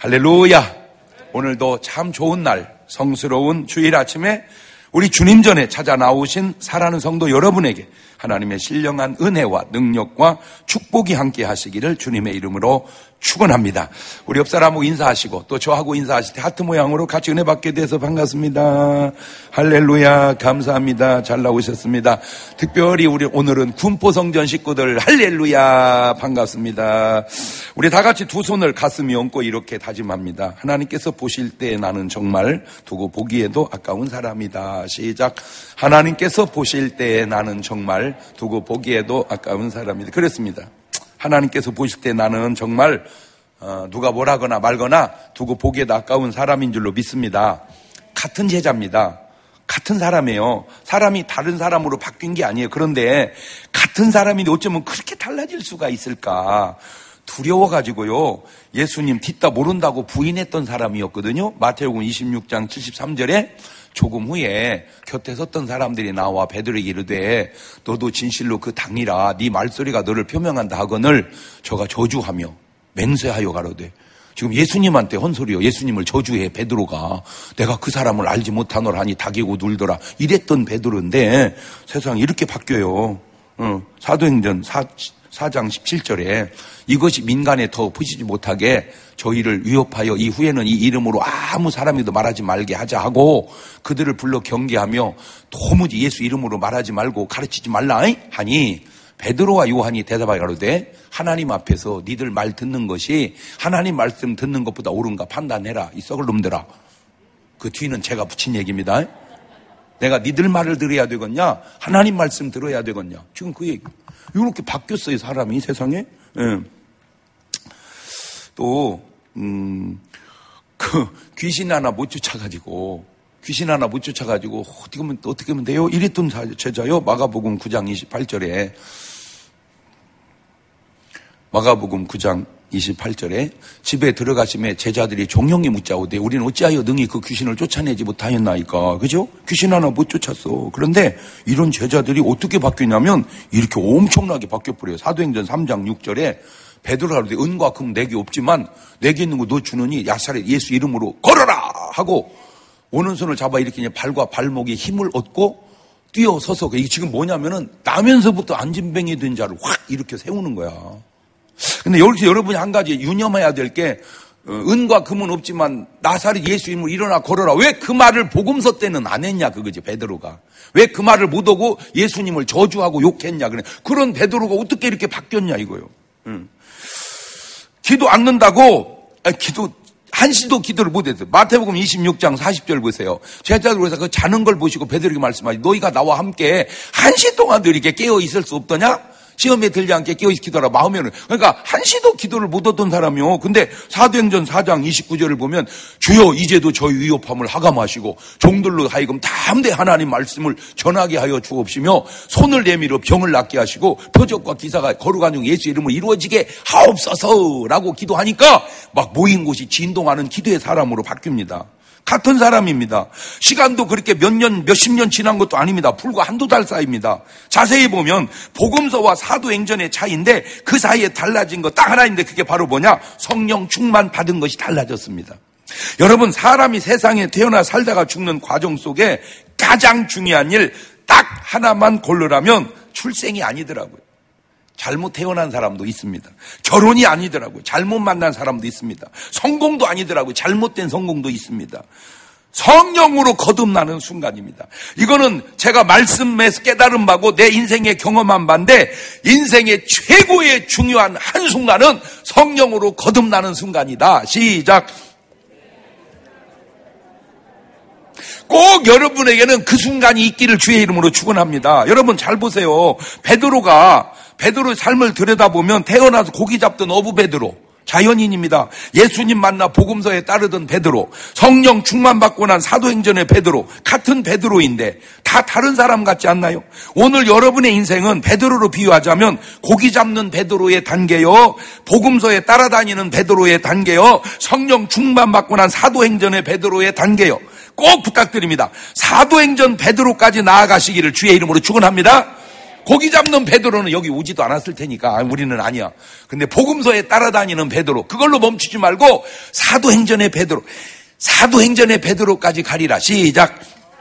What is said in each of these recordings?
할렐루야. 오늘도 참 좋은 날, 성스러운 주일 아침에 우리 주님 전에 찾아 나오신 사랑하는 성도 여러분에게 하나님의 신령한 은혜와 능력과 축복이 함께 하시기를 주님의 이름으로 축원합니다. 우리 옆 사람하고 인사하시고 또 저하고 인사하실 때 하트 모양으로 같이 은혜 받게 돼서 반갑습니다. 할렐루야. 감사합니다. 잘 나오셨습니다. 특별히 우리 오늘은 군포성전 식구들 할렐루야. 반갑습니다. 우리 다 같이 두 손을 가슴에 얹고 이렇게 다짐합니다. 하나님께서 보실 때 나는 정말 두고 보기에도 아까운 사람이다. 시작. 하나님께서 보실 때 나는 정말 두고 보기에도 아까운 사람이다. 그렇습니다. 하나님께서 보실 때 나는 정말 누가 뭐라거나 말거나 두고 보기에도 아까운 사람인 줄로 믿습니다. 같은 제자입니다. 같은 사람이에요. 사람이 다른 사람으로 바뀐 게 아니에요. 그런데 같은 사람인데 어쩌면 그렇게 달라질 수가 있을까? 두려워가지고요. 예수님 뒤따 모른다고 부인했던 사람이었거든요. 마태복음 26장 73절에 조금 후에 곁에 섰던 사람들이 나와 베드로에게 이르되 너도 진실로 그 당이라 네 말소리가 너를 표명한다 하거늘 저가 저주하며 맹세하여 가로되. 지금 예수님한테 헌소리요. 예수님을 저주해 베드로가. 내가 그 사람을 알지 못하노라 하니 다기고 눌더라. 이랬던 베드로인데 세상이 이렇게 바뀌어요. 사도행전 4장 17절에 이것이 민간에 더 퍼지지 못하게 저희를 위협하여 이후에는 이 이름으로 아무 사람에도 말하지 말게 하자 하고 그들을 불러 경계하며 도무지 예수 이름으로 말하지 말고 가르치지 말라 하니 베드로와 요한이 대답하여 가로되 하나님 앞에서 니들 말 듣는 것이 하나님 말씀 듣는 것보다 옳은가 판단해라. 이 썩을 놈들아. 그 뒤는 제가 붙인 얘기입니다. 내가 니들 말을 들어야 되겠냐 하나님 말씀 들어야 되겠냐. 지금 그 얘기 이렇게 바뀌었어요. 사람이 세상에. 예. 또 그 귀신 하나 못 쫓아가지고 어떻게 하면 돼요? 이랬던 제자요. 마가복음 9장 28절에 집에 들어가심에 제자들이 종용이 묻자오되 우리는 어찌하여 능히 그 귀신을 쫓아내지 못하였나이까. 그죠? 귀신 하나 못 쫓았어. 그런데 이런 제자들이 어떻게 바뀌냐면 이렇게 엄청나게 바뀌어버려요. 사도행전 3장 6절에 베드로가 그러되 은과 금 내게 없지만 내게 있는 거 너 주느니 야사렛 예수 이름으로 걸어라 하고 오른손을 잡아 이렇게 발과 발목에 힘을 얻고 뛰어서서 이게 지금 뭐냐면은 나면서부터 안진뱅이 된 자를 확 이렇게 세우는 거야. 근데 여기서 여러분이 한 가지 유념해야 될 게 은과 금은 없지만 나사렛 예수 이름으로 일어나 걸어라. 왜 그 말을 복음서 때는 안 했냐 그거지. 베드로가 왜 그 말을 못 하고 예수님을 저주하고 욕했냐. 그런 베드로가 어떻게 이렇게 바뀌었냐 이거요. 기도 않는다고 한시도 기도를 못했어요. 마태복음 26장 40절 보세요. 제자들 그래서 그 자는 걸 보시고 베드로에게 말씀하시 너희가 나와 함께 한시 동안도 이렇게 깨어 있을 수 없더냐? 시험에 들지 않게 깨어있어 기도하라 마음에는. 그러니까 한시도 기도를 못 얻던 사람이요. 근데 사도행전 4장 29절을 보면 주여 이제도 저희 위협함을 하감하시고 종들로 하여금 담대 하나님 말씀을 전하게 하여 주옵시며 손을 내밀어 병을 낫게 하시고 표적과 기사가 거룩한 중 예수 이름으로 이루어지게 하옵소서라고 기도하니까 막 모인 곳이 진동하는 기도의 사람으로 바뀝니다. 같은 사람입니다. 시간도 그렇게 몇십 년 지난 것도 아닙니다. 불과 한두 달 사이입니다. 자세히 보면 복음서와 사도행전의 차이인데 그 사이에 달라진 거 딱 하나인데 그게 바로 뭐냐? 성령 충만 받은 것이 달라졌습니다. 여러분 사람이 세상에 태어나 살다가 죽는 과정 속에 가장 중요한 일 딱 하나만 고르라면 출생이 아니더라고요. 잘못 태어난 사람도 있습니다. 결혼이 아니더라고요. 잘못 만난 사람도 있습니다. 성공도 아니더라고요. 잘못된 성공도 있습니다. 성령으로 거듭나는 순간입니다. 이거는 제가 말씀에서 깨달은 바고 내 인생에 경험한 바인데 인생의 최고의 중요한 한순간은 성령으로 거듭나는 순간이다. 시작. 꼭 여러분에게는 그 순간이 있기를 주의 이름으로 축원합니다. 여러분 잘 보세요. 베드로의 삶을 들여다보면 태어나서 고기 잡던 어부 베드로 자연인입니다. 예수님 만나 복음서에 따르던 베드로, 성령 충만받고 난 사도행전의 베드로, 같은 베드로인데 다 다른 사람 같지 않나요? 오늘 여러분의 인생은 베드로로 비유하자면 고기 잡는 베드로의 단계요, 복음서에 따라다니는 베드로의 단계요, 성령 충만받고 난 사도행전의 베드로의 단계요. 꼭 부탁드립니다. 사도행전 베드로까지 나아가시기를 주의 이름으로 축원합니다. 고기 잡는 베드로는 여기 오지도 않았을 테니까 우리는 아니야. 근데 복음서에 따라다니는 베드로, 그걸로 멈추지 말고 사도행전의 베드로, 사도행전의 베드로까지 가리라. 시작.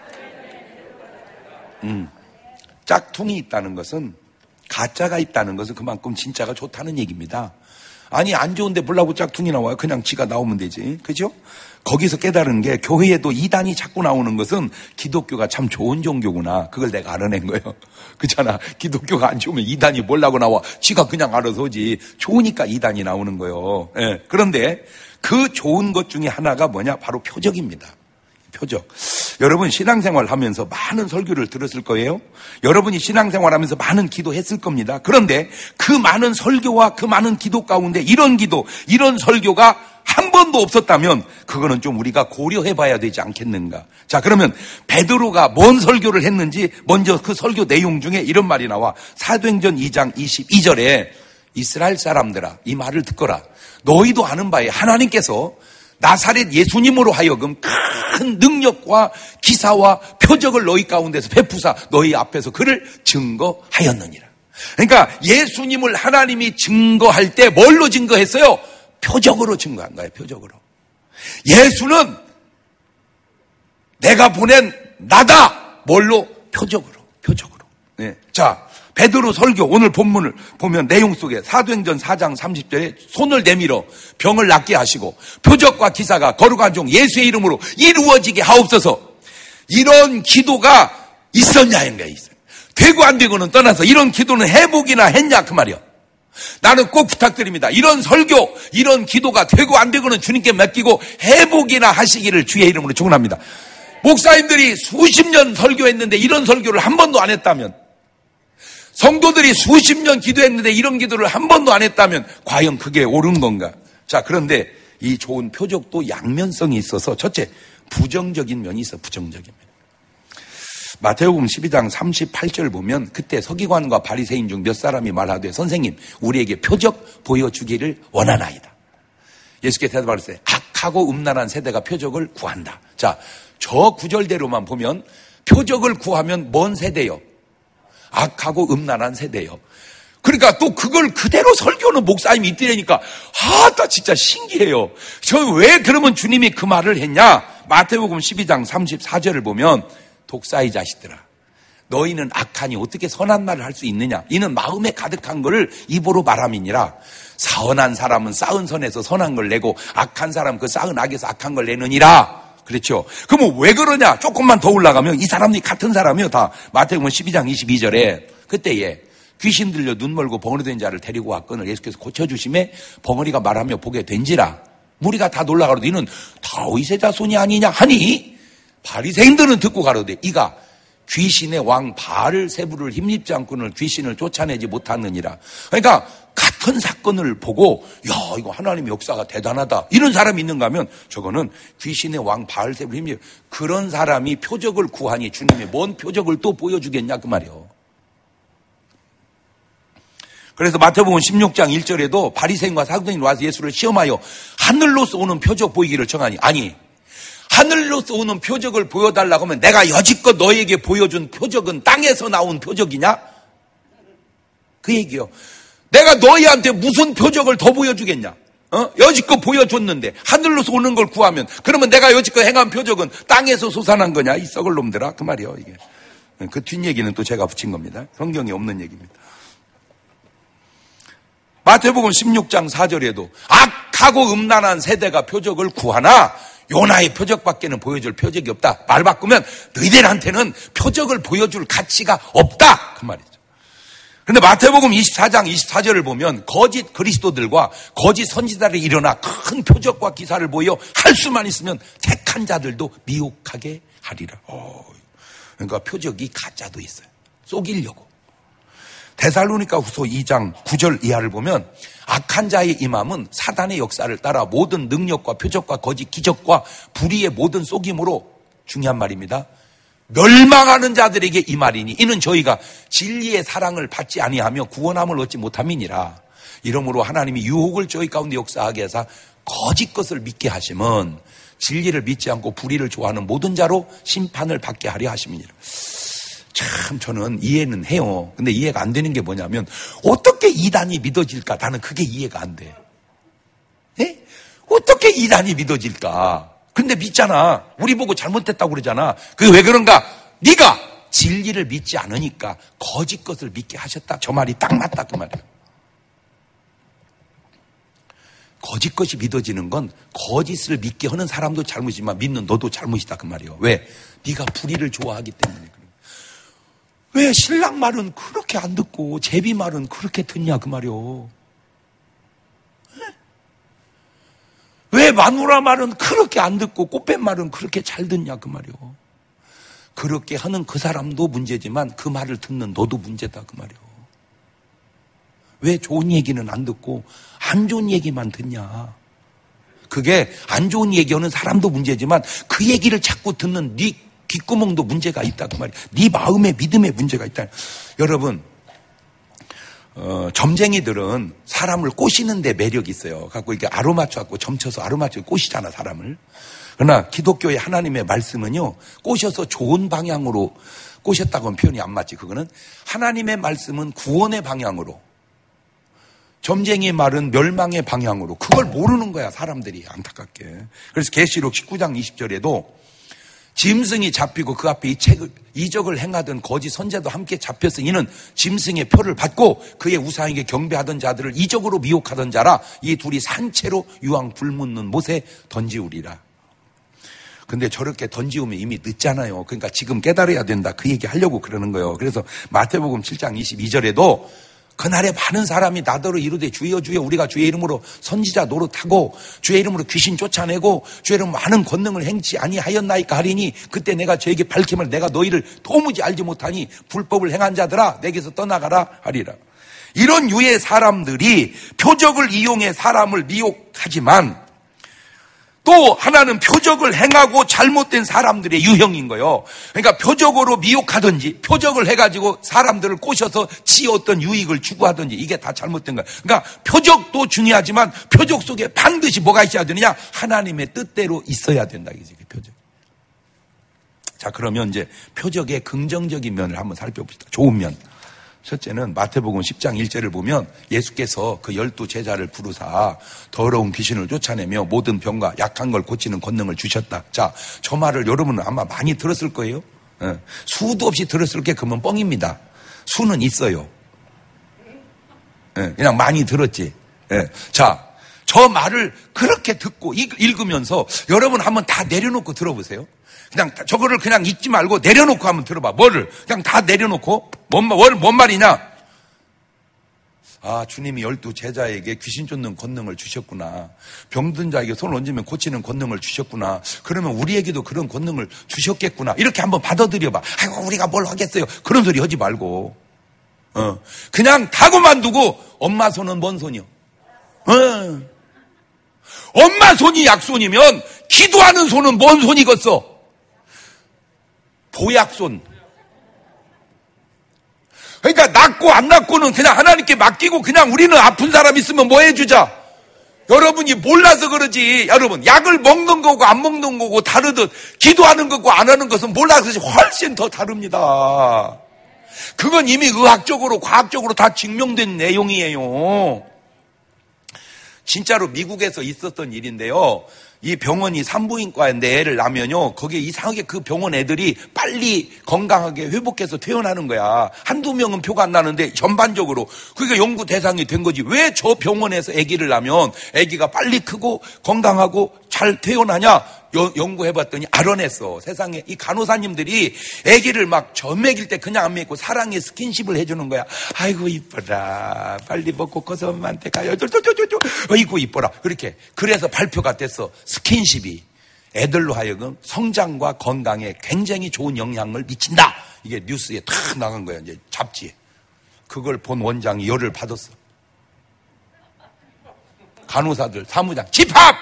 짝퉁이 있다는 것은, 가짜가 있다는 것은 그만큼 진짜가 좋다는 얘기입니다. 아니, 안 좋은데 보려고 짝퉁이 나와요? 그냥 지가 나오면 되지. 그죠? 거기서 깨달은 게, 교회에도 이단이 자꾸 나오는 것은 기독교가 참 좋은 종교구나. 그걸 내가 알아낸 거예요. 그렇잖아. 기독교가 안 좋으면 이단이 뭐라고 나와? 지가 그냥 알아서 오지. 좋으니까 이단이 나오는 거예요. 예. 그런데 그 좋은 것 중에 하나가 뭐냐? 바로 표적입니다. 표적. 여러분 신앙생활 하면서 많은 설교를 들었을 거예요. 여러분이 신앙생활 하면서 많은 기도했을 겁니다. 그런데 그 많은 설교와 그 많은 기도 가운데 이런 기도, 이런 설교가 한 번도 없었다면 그거는 좀 우리가 고려해 봐야 되지 않겠는가. 자, 그러면 베드로가 뭔 설교를 했는지 먼저 그 설교 내용 중에 이런 말이 나와. 사도행전 2장 22절에 이스라엘 사람들아, 이 말을 듣거라. 너희도 아는 바에 하나님께서 나사렛 예수님으로 하여금 큰 능력과 기사와 표적을 너희 가운데서 베푸사 너희 앞에서 그를 증거하였느니라. 그러니까 예수님을 하나님이 증거할 때 뭘로 증거했어요? 표적으로 증거한 거예요. 표적으로. 예수는 내가 보낸 나다. 뭘로? 표적으로. 표적으로. 네. 자, 베드로 설교, 오늘 본문을 보면 내용 속에 사도행전 4장 30절에 손을 내밀어 병을 낫게 하시고 표적과 기사가 거룩한 종 예수의 이름으로 이루어지게 하옵소서. 이런 기도가 있었냐 이런 거야. 되고 안 되고는 떠나서 이런 기도는 해보기나 했냐 그 말이야. 나는 꼭 부탁드립니다. 이런 설교, 이런 기도가 되고 안 되고는 주님께 맡기고 해보기나 하시기를 주의 이름으로 축원합니다. 목사님들이 수십 년 설교했는데 이런 설교를 한 번도 안 했다면, 성도들이 수십 년 기도했는데 이런 기도를 한 번도 안 했다면 과연 그게 옳은 건가? 자, 그런데 이 좋은 표적도 양면성이 있어서 첫째, 부정적인 면이 있어. 부정적인 면. 마태복음 12장 38절 보면 그때 서기관과 바리새인 중 몇 사람이 말하되 선생님 우리에게 표적 보여주기를 원하나이다. 예수께서 대답하셨어요. 악하고 음란한 세대가 표적을 구한다. 자, 저 구절대로만 보면 표적을 구하면 뭔 세대요? 악하고 음란한 세대요. 그러니까 또 그걸 그대로 설교하는 목사님이 있더라니까 나 진짜 신기해요. 저 왜 그러면 주님이 그 말을 했냐? 마태복음 12장 34절을 보면 독사의 자식들아, 너희는 악하니 어떻게 선한 말을 할 수 있느냐? 이는 마음에 가득한 것을 입으로 말함이니라. 선한 사람은 쌓은 선에서 선한 걸 내고 악한 사람은 그 쌓은 악에서 악한 걸 내느니라. 그렇죠. 그러면 왜 그러냐? 조금만 더 올라가면 이 사람들이 같은 사람이요. 다 마태복음 12장 22절에 그때에 귀신 들려 눈 멀고 벙어리 된 자를 데리고 왔거늘 예수께서 고쳐주심에 벙어리가 말하며 보게 된지라. 무리가 다 놀라가로되 이는 다윗의 자손이 아니냐 하니 바리새인들은 듣고 가로되 이가 귀신의 왕 바알세부를 힘입지 않고는 귀신을 쫓아내지 못하느니라. 그러니까 같은 사건을 보고 야 이거 하나님의 역사가 대단하다 이런 사람이 있는가 하면 저거는 귀신의 왕 바알세부를 힘입. 그런 사람이 표적을 구하니 주님이 뭔 표적을 또 보여주겠냐 그 말이요. 그래서 마태복음 16장 1절에도 바리새인과 사두개인이 와서 예수를 시험하여 하늘로서 오는 표적 보이기를 청하니 아니 하늘로서 오는 표적을 보여달라고 하면 내가 여지껏 너에게 보여준 표적은 땅에서 나온 표적이냐? 그 얘기요. 내가 너희한테 무슨 표적을 더 보여주겠냐? 여지껏 보여줬는데 하늘로서 오는 걸 구하면 그러면 내가 여지껏 행한 표적은 땅에서 솟아난 거냐? 이 썩을 놈들아 그 말이요. 이게 그 뒷얘기는 또 제가 붙인 겁니다. 성경에 없는 얘기입니다. 마태복음 16장 4절에도 악하고 음란한 세대가 표적을 구하나 요나의 표적밖에는 보여줄 표적이 없다. 말 바꾸면 너희들한테는 표적을 보여줄 가치가 없다. 그 말이죠. 그런데 마태복음 24장 24절을 보면 거짓 그리스도들과 거짓 선지자들이 일어나 큰 표적과 기사를 보여 할 수만 있으면 택한 자들도 미혹하게 하리라. 그러니까 표적이 가짜도 있어요. 속이려고. 데살로니가 후서 2장 9절 이하를 보면 악한 자의 임함은 사단의 역사를 따라 모든 능력과 표적과 거짓 기적과 불의의 모든 속임으로 중요한 말입니다. 멸망하는 자들에게 이 말이니 이는 저희가 진리의 사랑을 받지 아니하며 구원함을 얻지 못함이니라. 이러므로 하나님이 유혹을 저희 가운데 역사하게 해서 거짓 것을 믿게 하심은 진리를 믿지 않고 불의를 좋아하는 모든 자로 심판을 받게 하려 하심이니라. 참 저는 이해는 해요. 근데 이해가 안 되는 게 뭐냐면 어떻게 이단이 믿어질까? 나는 그게 이해가 안 돼. 예? 어떻게 이단이 믿어질까? 근데 믿잖아. 우리 보고 잘못됐다고 그러잖아. 그게 왜 그런가? 네가 진리를 믿지 않으니까 거짓 것을 믿게 하셨다. 저 말이 딱 맞다 그 말이야. 거짓 것이 믿어지는 건 거짓을 믿게 하는 사람도 잘못이지만 믿는 너도 잘못이다 그 말이에요. 왜? 네가 불의를 좋아하기 때문에. 왜 신랑 말은 그렇게 안 듣고 제비 말은 그렇게 듣냐 그 말이요. 왜 마누라 말은 그렇게 안 듣고 꽃뱀 말은 그렇게 잘 듣냐 그 말이요. 그렇게 하는 그 사람도 문제지만 그 말을 듣는 너도 문제다 그 말이요. 왜 좋은 얘기는 안 듣고 안 좋은 얘기만 듣냐. 그게 안 좋은 얘기하는 사람도 문제지만 그 얘기를 자꾸 듣는 네 귓구멍도 문제가 있다 그 말이야. 네 마음의 믿음에 문제가 있다. 여러분, 점쟁이들은 사람을 꼬시는 데 매력이 있어요. 갖고 이렇게 아로 맞춰갖고 점쳐서 아로 맞춰 꼬시잖아 사람을. 그러나 기독교의 하나님의 말씀은요, 꼬셔서 좋은 방향으로 꼬셨다고는 표현이 안 맞지. 그거는 하나님의 말씀은 구원의 방향으로, 점쟁이의 말은 멸망의 방향으로. 그걸 모르는 거야 사람들이 안타깝게. 그래서 계시록 19장 20절에도 짐승이 잡히고 그 앞에 이적을 행하던 거짓 선자도 함께 잡혀서 이는 짐승의 표를 받고 그의 우상에게 경배하던 자들을 이적으로 미혹하던 자라. 이 둘이 산채로 유황 불묻는 못에 던지우리라. 근데 저렇게 던지우면 이미 늦잖아요. 그러니까 지금 깨달아야 된다 그 얘기 하려고 그러는 거예요. 그래서 마태복음 7장 22절에도 그날에 많은 사람이 나더러 이르되 주여 주여 우리가 주의 이름으로 선지자 노릇하고 주의 이름으로 귀신 쫓아내고 주의 이름으로 많은 권능을 행치 아니하였나이까 하리니 그때 내가 저에게 밝힘을 내가 너희를 도무지 알지 못하니 불법을 행한 자들아 내게서 떠나가라 하리라. 이런 유의 사람들이 표적을 이용해 사람을 미혹하지만 또 하나는 표적을 행하고 잘못된 사람들의 유형인 거예요. 그러니까 표적으로 미혹하든지 표적을 해가지고 사람들을 꼬셔서 지 어떤 유익을 추구하든지 이게 다 잘못된 거예요. 그러니까 표적도 중요하지만 표적 속에 반드시 뭐가 있어야 되느냐? 하나님의 뜻대로 있어야 된다. 이게 표적. 자, 그러면 이제 표적의 긍정적인 면을 한번 살펴봅시다. 좋은 면. 첫째는 마태복음 10장 1절을 보면 예수께서 그 12 제자를 부르사 더러운 귀신을 쫓아내며 모든 병과 약한 걸 고치는 권능을 주셨다. 자, 저 말을 여러분은 아마 많이 들었을 거예요. 수도 없이 들었을 게 그러면 뻥입니다. 수는 있어요. 그냥 많이 들었지. 자, 저 말을 그렇게 듣고 읽으면서 여러분 한번 다 내려놓고 들어보세요. 그냥 저거를 그냥 읽지 말고 내려놓고 한번 들어봐. 뭐를? 그냥 다 내려놓고 뭔 말이냐? 아, 주님이 12 제자에게 귀신 쫓는 권능을 주셨구나. 병든 자에게 손을 얹으면 고치는 권능을 주셨구나. 그러면 우리에게도 그런 권능을 주셨겠구나. 이렇게 한번 받아들여봐. 아이고 우리가 뭘 하겠어요. 그런 소리 하지 말고 그냥 다고만 두고 엄마 손은 뭔 손이요? 엄마 손이 약손이면 기도하는 손은 뭔 손이겠어? 보약손. 그러니까 낫고 안 낫고는 그냥 하나님께 맡기고 그냥 우리는 아픈 사람 있으면 뭐 해주자. 여러분이 몰라서 그러지. 여러분 약을 먹는 거고 안 먹는 거고 다르듯 기도하는 것과 안 하는 것은 몰라서 훨씬 더 다릅니다. 그건 이미 의학적으로 과학적으로 다 증명된 내용이에요. 진짜로 미국에서 있었던 일인데요. 이 병원이 산부인과인데 애를 낳으면요, 거기에 이상하게 그 병원 애들이 빨리 건강하게 회복해서 퇴원하는 거야. 한두 명은 표가 안 나는데 전반적으로 그게 연구 대상이 된 거지. 왜 저 병원에서 아기를 낳으면 아기가 빨리 크고 건강하고 잘 퇴원하냐? 연구해봤더니 알아냈어. 세상에 이 간호사님들이 아기를 막 젖 먹일 때 그냥 안 먹고 사랑의 스킨십을 해주는 거야. 아이고 이뻐라. 빨리 먹고 커서 엄마한테 가요. 아이고 이뻐라. 그렇게. 그래서 발표가 됐어. 스킨십이 애들로 하여금 성장과 건강에 굉장히 좋은 영향을 미친다. 이게 뉴스에 탁 나간 거야. 이제 잡지에. 그걸 본 원장이 열을 받았어. 간호사들 사무장 집합!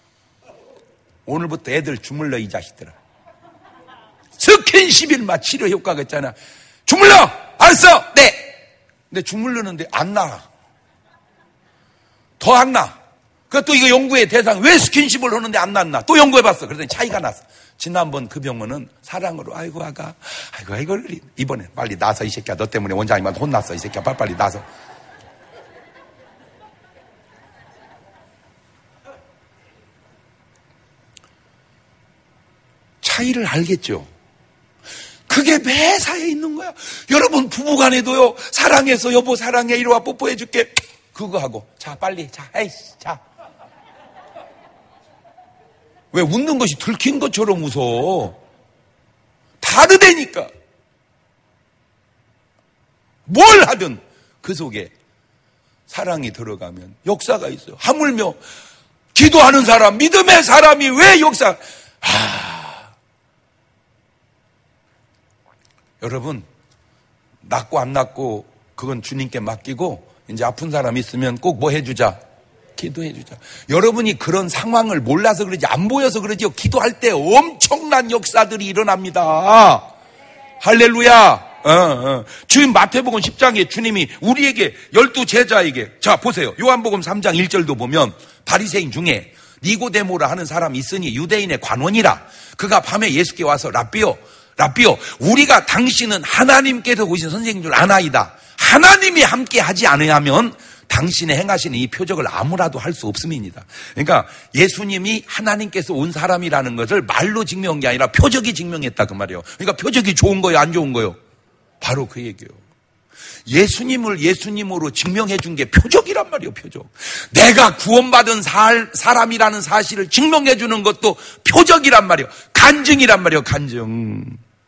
오늘부터 애들 주물러 이 자식들아. 스킨십일마 치료 효과가 있잖아. 주물러! 알았어! 네! 근데 주물르는데 안 나. 더 안 나. 또 이거 연구의 대상, 왜 스킨십을 하는데 안 났나? 또 연구해봤어. 그랬더니 차이가 났어. 지난번 그 병원은 사랑으로, 아이고, 아가, 아이고, 이번에 빨리 나서, 이 새끼야. 너 때문에 원장님한테 혼났어. 이 새끼야. 빨리 나서. 차이를 알겠죠? 그게 매사에 있는 거야. 여러분, 부부간에도요, 사랑해서, 여보, 사랑해. 이리 와, 뽀뽀해줄게. 그거 하고, 자, 빨리, 자, 에이씨, 자. 왜 웃는 것이 들킨 것처럼 웃어? 다르다니까. 뭘 하든 그 속에 사랑이 들어가면 역사가 있어요. 하물며 기도하는 사람, 믿음의 사람이 왜 역사? 여러분, 낫고 안 낫고 그건 주님께 맡기고 이제 아픈 사람 있으면 꼭 뭐 해주자? 기도해주자. 여러분이 그런 상황을 몰라서 그러지, 안 보여서 그러지요. 기도할 때 엄청난 역사들이 일어납니다. 할렐루야. 주님 마태복음 10장에 주님이 우리에게 12제자에게, 자 보세요. 요한복음 3장 1절도 보면 바리새인 중에 니고데모라 하는 사람이 있으니 유대인의 관원이라. 그가 밤에 예수께 와서 랍비요, 우리가 당신은 하나님께서 오신 선생님 줄 아나이다. 하나님이 함께 하지 않으면 당신의 행하시는 이 표적을 아무라도 할 수 없음입니다. 그러니까 예수님이 하나님께서 온 사람이라는 것을 말로 증명한 게 아니라 표적이 증명했다 그 말이에요. 그러니까 표적이 좋은 거예요, 안 좋은 거예요? 바로 그 얘기예요. 예수님을 예수님으로 증명해 준 게 표적이란 말이에요, 표적. 내가 구원받은 사람이라는 사실을 증명해 주는 것도 표적이란 말이에요. 간증이란 말이에요, 간증.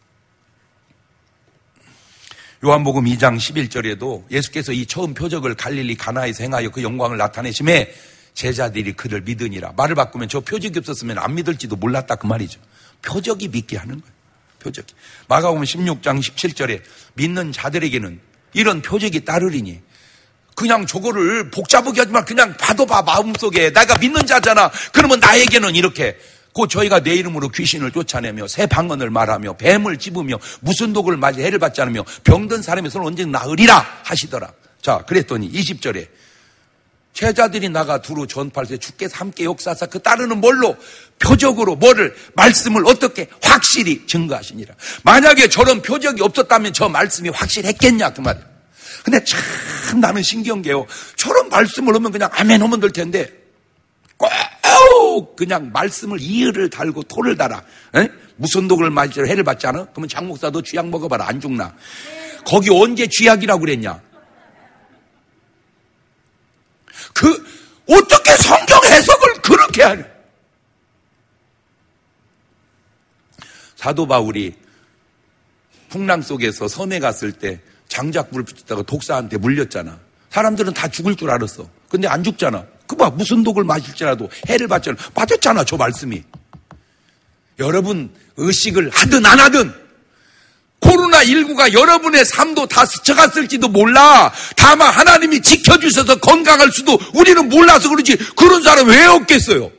요한복음 2장 11절에도 예수께서 이 처음 표적을 갈릴리 가나에서 행하여 그 영광을 나타내심에 제자들이 그를 믿으니라. 말을 바꾸면 저 표적이 없었으면 안 믿을지도 몰랐다 그 말이죠. 표적이 믿게 하는 거예요. 표적이. 마가복음 16장 17절에 믿는 자들에게는 이런 표적이 따르리니, 그냥 저거를 복잡하게 하지 마. 그냥 봐둬봐, 마음속에. 내가 믿는 자잖아. 그러면 나에게는 이렇게. 곧 저희가 내 이름으로 귀신을 쫓아내며 새 방언을 말하며 뱀을 찝으며 무슨 독을 맞이 해를 받지 않으며 병든 사람의 손을 언제나 나으리라 하시더라. 자, 그랬더니 20절에 제자들이 나가 두루 전파할 때 주께서 함께 역사하사 그 따르는 뭘로? 표적으로 뭐를? 말씀을 어떻게? 확실히 증거하시니라. 만약에 저런 표적이 없었다면 저 말씀이 확실했겠냐 그 말이야. 근데 참 나는 신기한 게요, 저런 말씀을 하면 그냥 아멘 하면 될 텐데 꼭 그냥 말씀을 이의를 달고 토를 달아. 에? 무슨 독을 마시러 해를 받지 않아? 그러면 장 목사도 쥐약 먹어봐라, 안 죽나? 거기 언제 쥐약이라고 그랬냐? 어떻게 성경 해석을 그렇게 하냐? 사도 바울이 풍랑 속에서 섬에 갔을 때 장작불을 붙였다가 독사한테 물렸잖아. 사람들은 다 죽을 줄 알았어. 근데 안 죽잖아. 무슨 독을 마실지라도 해를 받잖아. 빠졌잖아, 저 말씀이. 여러분, 의식을 하든 안 하든 코로나19가 여러분의 삶도 다 스쳐갔을지도 몰라. 다만 하나님이 지켜주셔서 건강할 수도 우리는 몰라서 그러지, 그런 사람 왜 없겠어요?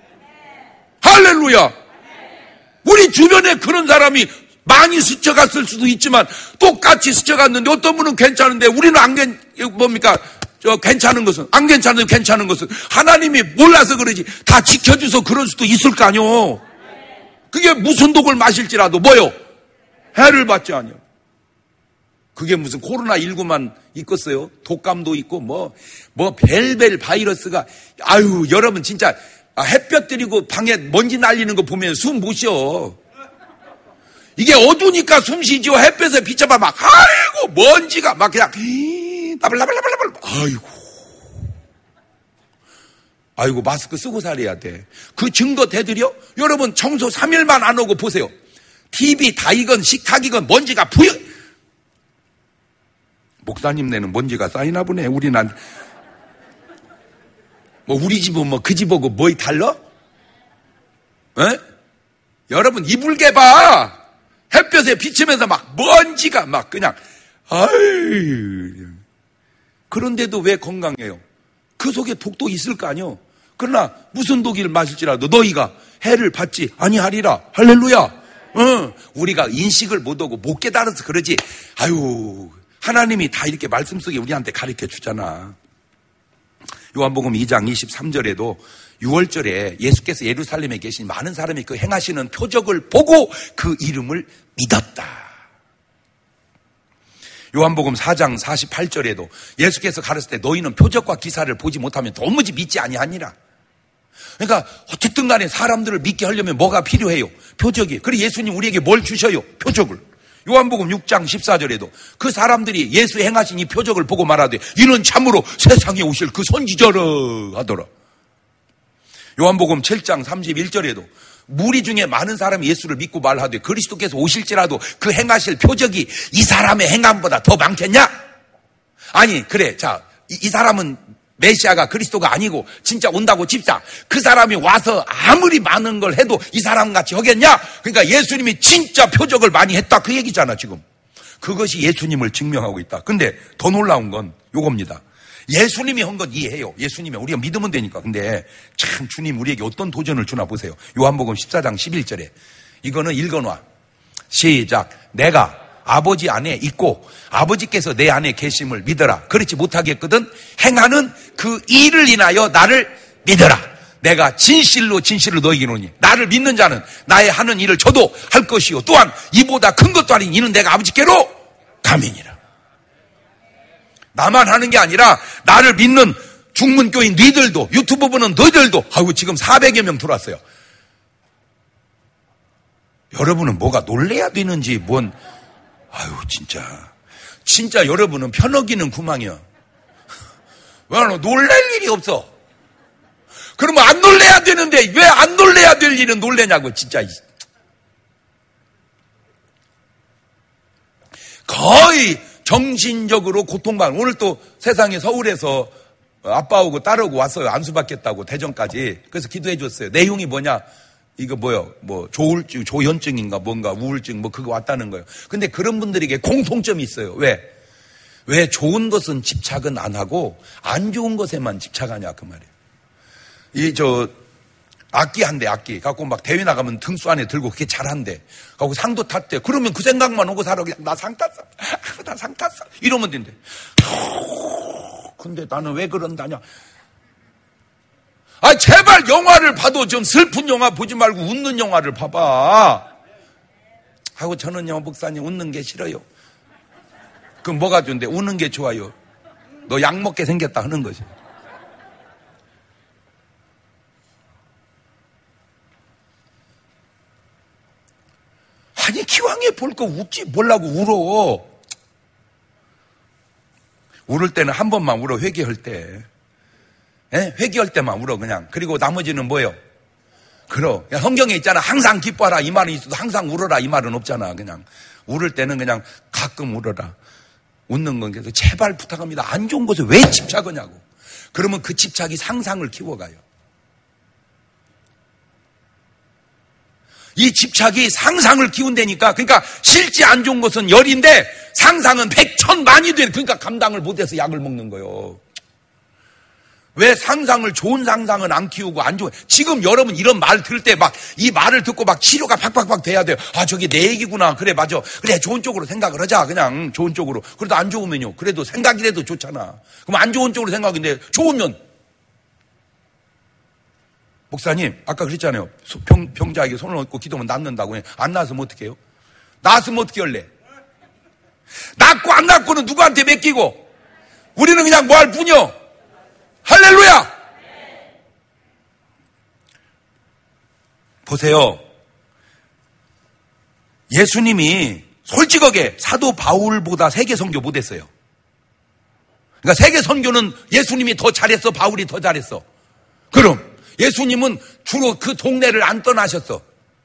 할렐루야. 우리 주변에 그런 사람이 많이 스쳐갔을 수도 있지만 똑같이 스쳐갔는데 어떤 분은 괜찮은데 우리는 괜찮은 것은, 안 괜찮은데 괜찮은 것은 하나님이 몰라서 그러지, 다 지켜줘서 그럴 수도 있을 거 아니요. 그게 무슨 독을 마실지라도 뭐요? 해를 받지 아니요. 그게 무슨 코로나19만 있겠어요? 독감도 있고 벨벨 바이러스가. 아유, 여러분 진짜 햇볕 들이고 방에 먼지 날리는 거 보면 숨 못 쉬어. 이게 어두우니까 숨 쉬지요. 햇볕에 비춰봐 아이고 먼지가 그냥 나불나불나불나불. 아이고 마스크 쓰고 살아야 돼. 그 증거 대드려? 여러분 청소 3일만 안 오고 보세요. TV 다이건 식탁이건 먼지가 부여. 목사님네는 먼지가 쌓이나 보네. 우리는 우리 집은 그 집하고 뭐이 달라? 에? 여러분 이불개 봐. 햇볕에 비치면서 먼지가 그냥 아유. 그런데도 왜 건강해요? 그 속에 독도 있을 거 아니요. 그러나 무슨 독을 마실지라도 너희가 해를 받지 아니하리라. 할렐루야. 우리가 인식을 못하고 못 깨달아서 그러지. 아유, 하나님이 다 이렇게 말씀 속에 우리한테 가르쳐 주잖아. 요한복음 2장 23절에도 6월절에 예수께서 예루살렘에 계신 많은 사람이 그 행하시는 표적을 보고 그 이름을 믿었다. 요한복음 4장 48절에도 예수께서 가르칠 때 너희는 표적과 기사를 보지 못하면 도무지 믿지 아니하니라. 그러니까 어쨌든 간에 사람들을 믿게 하려면 뭐가 필요해요? 표적이. 그리고 예수님 우리에게 뭘 주셔요? 표적을. 요한복음 6장 14절에도 그 사람들이 예수 행하신 이 표적을 보고 말하되 이는 참으로 세상에 오실 그 선지자라 하더라. 요한복음 7장 31절에도 무리 중에 많은 사람이 예수를 믿고 말하되 그리스도께서 오실지라도 그 행하실 표적이 이 사람의 행함보다 더 많겠냐? 아니 그래 자 이 사람은 메시아가 그리스도가 아니고 진짜 온다고 칩자. 그 사람이 와서 아무리 많은 걸 해도 이 사람같이 하겠냐? 그러니까 예수님이 진짜 표적을 많이 했다 그 얘기잖아 지금. 그것이 예수님을 증명하고 있다. 근데 더 놀라운 건 요겁니다. 예수님이 한 건 이해해요. 예수님이 우리가 믿으면 되니까. 근데 참 주님 우리에게 어떤 도전을 주나 보세요. 요한복음 14장 11절에 이거는 읽어놔. 시작. 내가 아버지 안에 있고 아버지께서 내 안에 계심을 믿어라. 그렇지 못하겠거든 행하는 그 일을 인하여 나를 믿어라. 내가 진실로 너에게 이르노니 나를 믿는 자는 나의 하는 일을 저도 할 것이요 또한 이보다 큰 것도 아닌 이는 내가 아버지께로 가미니라. 나만 하는 게 아니라 나를 믿는 중문교인 너희들도 유튜브 보는 너희들도 아이고 지금 400여 명 들어왔어요. 여러분은 뭐가 놀래야 되는지 뭔 아유 진짜 여러분은 편하기는 구망이야. 왜 놀랄 일이 없어. 그러면 안 놀래야 되는데 왜 안 놀래야 될 일은 놀래냐고 진짜. 거의 정신적으로 고통받는. 오늘 또 세상에 서울에서 아빠하고 딸하고 왔어요. 안수받겠다고 대전까지. 그래서 기도해 줬어요. 내용이 뭐냐? 이거 뭐요? 뭐 조울증, 조현증인가 뭔가 우울증 뭐 그거 왔다는 거예요. 근데 그런 분들에게 공통점이 있어요. 왜 좋은 것은 집착은 안 하고 안 좋은 것에만 집착하냐 그 말이에요. 악기 한대 악기 갖고 막 대회 나가면 등수 안에 들고 그게 잘한대. 갖고 상도 탔대. 그러면 그 생각만 오고 살아. 그냥 나 상 탔어. 나 상 탔어. 이러면 된대. 근데 나는 왜 그런다냐? 아, 제발 영화를 봐도 좀 슬픈 영화 보지 말고 웃는 영화를 봐봐. 하고 저는 목사님 웃는 게 싫어요. 그럼 뭐가 좋은데? 웃는 게 좋아요. 너 약 먹게 생겼다 하는 거지. 아니 기왕에 볼 거 웃지 뭐라고 울어. 울을 때는 한 번만 울어. 회개할 때. 회개할 때만 울어 그냥. 그리고 나머지는 뭐예요? 그럼 성경에 있잖아. 항상 기뻐하라 이 말은 있어도 항상 울어라 이 말은 없잖아. 그냥 울을 때는 그냥 가끔 울어라. 웃는 건 그래서 제발 부탁합니다. 안 좋은 것에 왜 집착하냐고. 그러면 그 집착이 상상을 키워가요. 이 집착이 상상을 키운다니까. 그러니까 실제 안 좋은 것은 열인데 상상은 백천만이 돼. 그러니까 감당을 못해서 약을 먹는 거예요. 왜 상상을 좋은 상상은 안 키우고 안 좋은. 지금 여러분 이런 말 들을 때 막 이 말을 듣고 막 치료가 팍팍팍 돼야 돼요. 아 저게 내 얘기구나. 그래 맞아. 그래 좋은 쪽으로 생각을 하자. 그냥 좋은 쪽으로. 그래도 안 좋으면요. 그래도 생각이라도 좋잖아. 그럼 안 좋은 쪽으로 생각인데 좋으면. 목사님 아까 그랬잖아요. 병자에게 손을 얹고 기도하면 낫는다고. 안 나았으면 어떻게 해요? 나았으면 어떻게 할래? 낫고 안 낫고는 누구한테 맡기고. 우리는 그냥 뭐 할 뿐이요. 할렐루야! 보세요. 예수님이 솔직하게 사도 바울보다 세계 선교 못했어요. 그러니까 세계 선교는 예수님이 더 잘했어, 바울이 더 잘했어. 그럼 예수님은 주로 그 동네를 안 떠나셨어.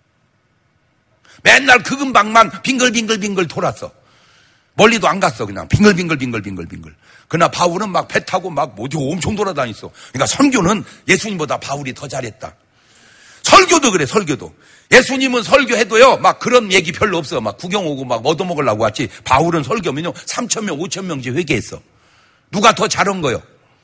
맨날 그 근방만 빙글빙글 돌았어. 멀리도 안 갔어. 그냥 빙글빙글. 그러나 바울은 막 배 타고 막 어디 엄청 돌아다녔어. 그러니까 선교는 예수님보다 바울이 더 잘했다. 설교도 그래. 설교도. 예수님은 설교해도요 막 그런 얘기 별로 없어. 막 구경 오고 막 얻어먹으려고 왔지. 바울은 설교면요 3,000명 5,000명씩 회개했어. 누가 더 잘한 거요?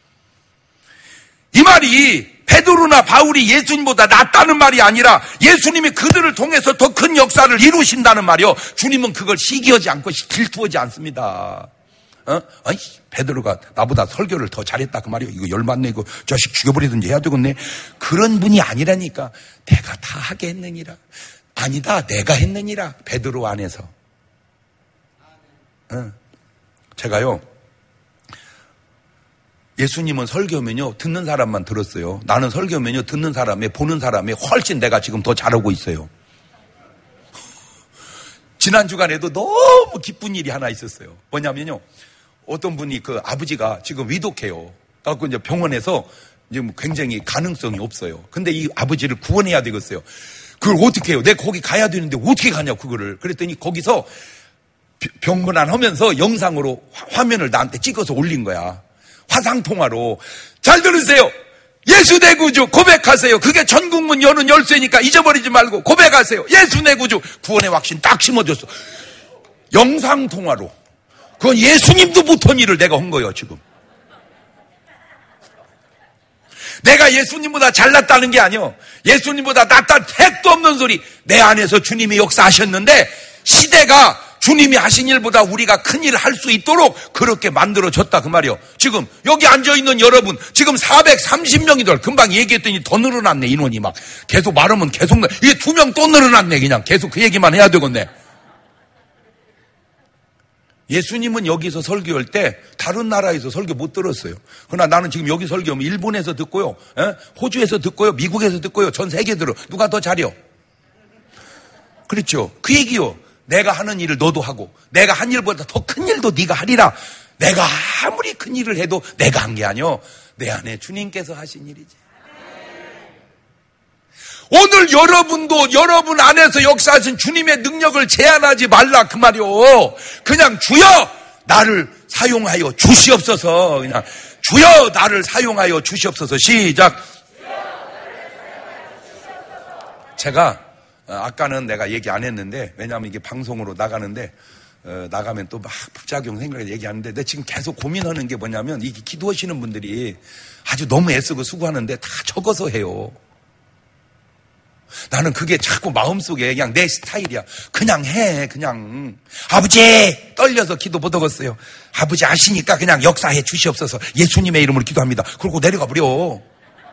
이 말이 베드로나 바울이 예수님보다 낫다는 말이 아니라 예수님이 그들을 통해서 더 큰 역사를 이루신다는 말이요. 주님은 그걸 시기하지 않고 질투하지 않습니다. 아니, 베드로가 나보다 설교를 더 잘했다 그 말이에요. 이거 열받네. 이거 자식 죽여버리든지 해야 되겠네. 그런 분이 아니라니까. 내가 다 하게 했느니라. 아니다, 내가 했느니라. 베드로 안에서. 제가요, 예수님은 설교면요 듣는 사람만 들었어요. 나는 설교면요 듣는 사람에 보는 사람에 훨씬 내가 지금 더 잘하고 있어요. 지난 주간에도 너무 기쁜 일이 하나 있었어요. 뭐냐면요, 어떤 분이 그 아버지가 지금 위독해요. 그래서 이제 병원에서 이제 굉장히 가능성이 없어요. 근데 이 아버지를 구원해야 되겠어요. 그걸 어떻게 해요? 내가 거기 가야 되는데 어떻게 가냐고 그거를. 그랬더니 거기서 병문안 하면서 영상으로 화면을 나한테 찍어서 올린 거야. 화상통화로. 잘 들으세요. 예수 내 구주 고백하세요. 그게 전국문 여는 열쇠니까 잊어버리지 말고 고백하세요. 예수 내 구주. 구원의 확신 딱 심어줬어. 영상통화로. 그건 예수님도 못한 일을 내가 한 거예요 지금. 내가 예수님보다 잘났다는 게 아니요, 예수님보다 낫다 택도 없는 소리. 내 안에서 주님이 역사하셨는데 시대가 주님이 하신 일보다 우리가 큰 일을 할 수 있도록 그렇게 만들어졌다 그 말이요. 지금 여기 앉아있는 여러분 지금 430명이들 금방 얘기했더니 더 늘어났네. 인원이 막 계속 말하면 계속 이게 2명 또 늘어났네. 그냥 계속 그 얘기만 해야 되겠네. 예수님은 여기서 설교할 때 다른 나라에서 설교 못 들었어요. 그러나 나는 지금 여기 설교하면 일본에서 듣고요, 호주에서 듣고요, 미국에서 듣고요, 전 세계 들어. 누가 더 잘해요? 그렇죠. 그 얘기요. 내가 하는 일을 너도 하고 내가 한 일보다 더 큰 일도 네가 하리라. 내가 아무리 큰 일을 해도 내가 한 게 아니요, 내 안에 주님께서 하신 일이지. 오늘 여러분도 여러분 안에서 역사하신 주님의 능력을 제한하지 말라 그 말이요. 그냥 주여 나를 사용하여 주시옵소서. 그냥 주여 나를 사용하여 주시옵소서. 시작. 제가 아까는 내가 얘기 안 했는데, 왜냐하면 이게 방송으로 나가는데 나가면 또 막 부작용 생각해서 얘기하는데, 내가 지금 계속 고민하는 게 뭐냐면, 이게 기도하시는 분들이 아주 너무 애쓰고 수고하는데 다 적어서 해요. 나는 그게 자꾸 마음속에 그냥 내 스타일이야. 그냥 해. 그냥 아버지 떨려서 기도 못 하겠어요. 아버지 아시니까 그냥 역사해 주시옵소서. 예수님의 이름으로 기도합니다. 그러고 내려가 버려.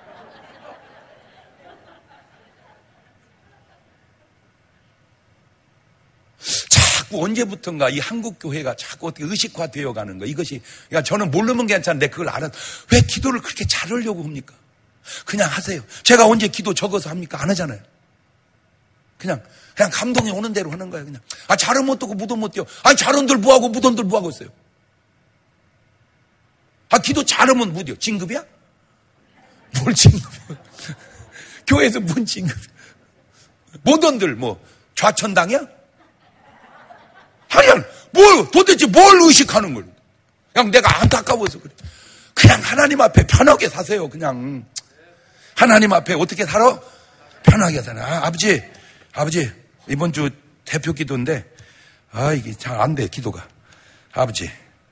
자꾸 언제부턴가 이 한국 교회가 자꾸 어떻게 의식화되어 가는 거. 이것이, 그러니까 저는 모르면 괜찮은데 그걸 알아. 왜 기도를 그렇게 잘하려고 합니까? 그냥 하세요. 제가 언제 기도 적어서 합니까? 안 하잖아요. 그냥 감동이 오는 대로 하는 거예요. 그냥 잘은 못 듣고 무도 못 뛰어. 잘은들 뭐하고 무던들 뭐하고 있어요. 기도 잘하면 무디요. 진급이야? 뭘 진급이야? 교회에서 뭔 진급이야? 무던들 뭐 좌천당이야? 아니야. 도대체 뭘 의식하는 거예요? 그냥 내가 안타까워서 그래. 그냥 하나님 앞에 편하게 사세요. 그냥 하나님 앞에 어떻게 살아? 편하게 살아. 아버지 이번 주 대표 기도인데 이게 잘 안 돼. 기도가. 아버지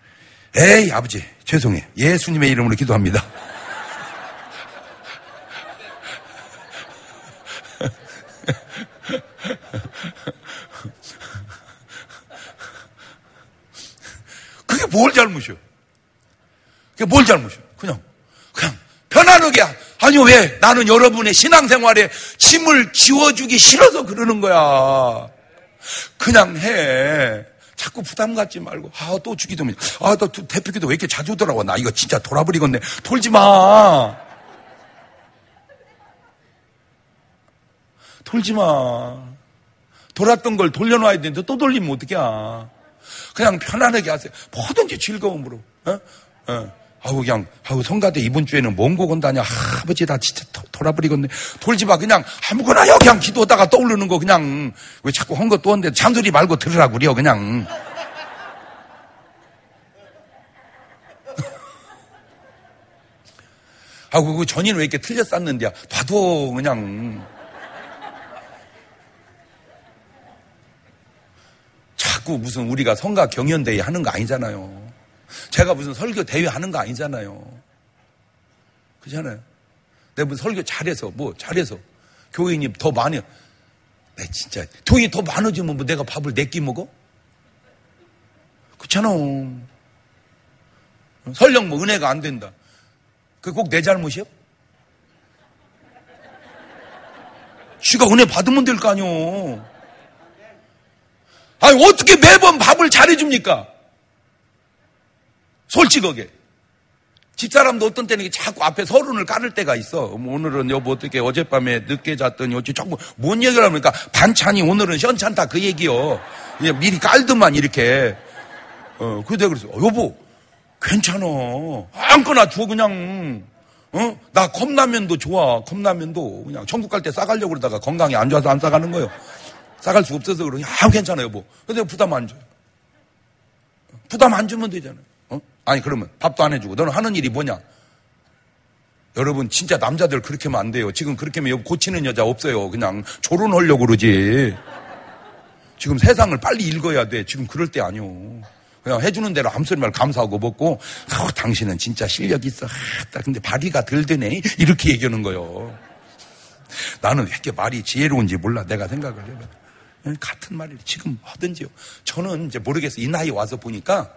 죄송해. 예수님의 이름으로 기도합니다. 그게 뭘 잘못이요? 그게 뭘 잘못이요? 그냥 편안하게. 아니요, 왜? 나는 여러분의 신앙생활에 짐을 지워주기 싫어서 그러는 거야. 그냥 해. 자꾸 부담 갖지 말고. 또 주기도면. 너 대표 기도 왜 이렇게 자주 오더라고. 나 이거 진짜 돌아버리겠네. 돌지 마. 돌지 마. 돌았던 걸 돌려놔야 되는데 또 돌리면 어떡해. 그냥 편안하게 하세요. 뭐든지 즐거움으로. 성가대 이번 주에는 먼 곳 온다냐. 아버지 나 진짜 돌아버리겠네. 돌지 마. 그냥 아무거나 그냥 기도하다가 떠오르는 거 그냥. 왜 자꾸 한 거 또 한데 잔소리 말고 들으라고 그래요. 그냥. 그 전인 왜 이렇게 틀려 쌌는데야. 봐도 그냥. 자꾸 무슨 우리가 성가 경연대회 하는 거 아니잖아요. 제가 무슨 설교 대회 하는 거 아니잖아요. 그렇잖아요. 내가 무슨 설교 잘해서 교인이 더 많이, 내 진짜 교인이 더 많아지면 내가 밥을 4끼 먹어? 그렇잖아. 설령 뭐 은혜가 안 된다. 그게 꼭 내 잘못이요? 지가 은혜 받으면 될 거 아니오. 아니 어떻게 매번 밥을 잘해줍니까? 솔직하게. 집사람도 어떤 때는 자꾸 앞에 서론을 깔을 때가 있어. 오늘은 여보 어떻게 어젯밤에 늦게 잤더니 어찌 자꾸 뭔 얘기를 합니까? 반찬이 오늘은 시원찮다 그 얘기요. 미리 깔더만 이렇게. 그때 그래서 여보 괜찮아. 아무거나 줘 그냥. 나 컵라면도 좋아. 컵라면도 그냥 천국 갈 때 싸가려고 그러다가 건강이 안 좋아서 안 싸가는 거예요. 싸갈 수 없어서 그러니 괜찮아 여보. 근데 부담 안 줘요. 부담 안 주면 되잖아요. 아니 그러면 밥도 안 해주고 너는 하는 일이 뭐냐? 여러분 진짜 남자들 그렇게 하면 안 돼요. 지금 그렇게 하면 고치는 여자 없어요. 그냥 조론하려고 그러지. 지금 세상을 빨리 읽어야 돼. 지금 그럴 때 아니오. 그냥 해주는 대로 암소리 말 감사하고 먹고 당신은 진짜 실력 있어. 근데 발휘가 덜 되네. 이렇게 얘기하는 거요. 나는 왜 이렇게 말이 지혜로운지 몰라. 내가 생각을 해봐. 같은 말이 지금 하든지요. 저는 이제 모르겠어. 이 나이 와서 보니까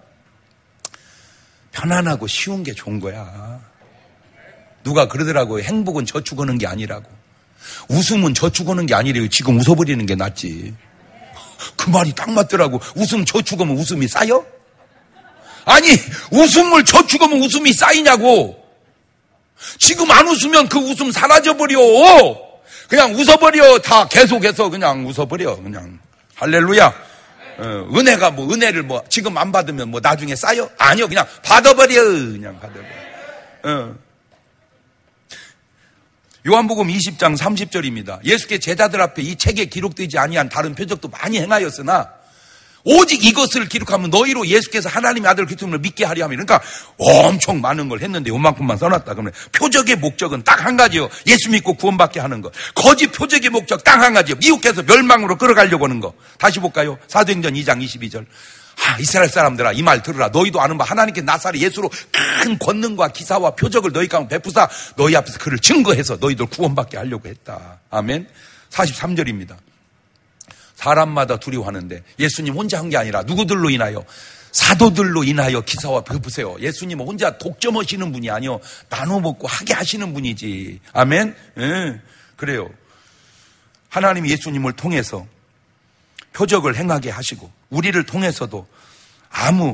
편안하고 쉬운 게 좋은 거야. 누가 그러더라고요. 행복은 저축하는 게 아니라고. 웃음은 저축하는 게 아니래요. 지금 웃어버리는 게 낫지. 그 말이 딱 맞더라고. 웃음 저축하면 웃음이 쌓여? 아니 웃음을 저축하면 웃음이 쌓이냐고. 지금 안 웃으면 그 웃음 사라져버려. 그냥 웃어버려. 다 계속해서 그냥 웃어버려. 그냥 할렐루야. 은혜가 뭐 은혜를 뭐 지금 안 받으면 뭐 나중에 쌓여? 아니요. 그냥 받아버려. 그냥 받아버려. 요한복음 20장 30절입니다. 예수께 제자들 앞에 이 책에 기록되지 아니한 다른 표적도 많이 행하였으나 오직 이것을 기록하면 너희로 예수께서 하나님의 아들 그리스도를 믿게 하려 함이라. 그러니까 엄청 많은 걸 했는데 요만큼만 써놨다. 그러면 표적의 목적은 딱 한 가지요. 예수 믿고 구원받게 하는 것. 거짓 표적의 목적 딱 한 가지요. 미혹해서 멸망으로 끌어가려고 하는 거. 다시 볼까요? 사도행전 2장 22절. 이스라엘 사람들아 이 말 들으라. 너희도 아는 바 하나님께 나사렛 예수로 큰 권능과 기사와 표적을 너희 가운데 베푸사 너희 앞에서 그를 증거해서 너희들 구원받게 하려고 했다. 아멘. 43절입니다. 사람마다 두려워하는데 예수님 혼자 한 게 아니라 누구들로 인하여? 사도들로 인하여 기사와 베푸세요. 예수님은 혼자 독점하시는 분이 아니요. 나눠 먹고 하게 하시는 분이지. 아멘. 그래요. 하나님이 예수님을 통해서 표적을 행하게 하시고 우리를 통해서도 아무